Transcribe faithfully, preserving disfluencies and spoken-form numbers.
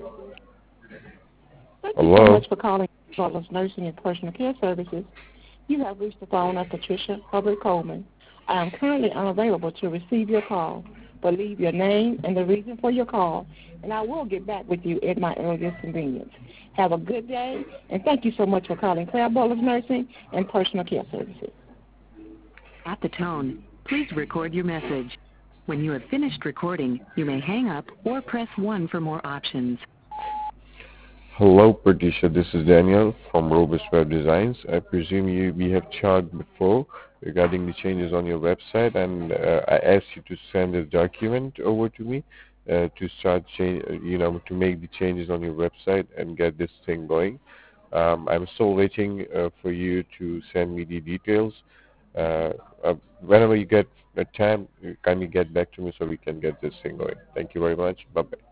Thank you so Hello. much for calling Butler's Nursing and Personal Care Services. You have reached the phone of Patricia Hubbard Coleman. I am currently unavailable to receive your call, but leave your name and the reason for your call, and I will get back with you at my earliest convenience. Have a good day, and thank you so much for calling Claire Butler's Nursing and Personal Care Services. At the tone, please record your message. When you have finished recording, you may hang up or press one for more options. Hello, Patricia. This is Daniel from Robust Web Designs. I presume you we have chatted before regarding the changes on your website, and uh, I asked you to send a document over to me uh, to start change, uh, you know, to make the changes on your website and get this thing going. Um, I'm still waiting uh, for you to send me the details. Uh, uh, whenever you get a time, kindly get back to me so we can get this thing going. Thank you very much. Bye bye.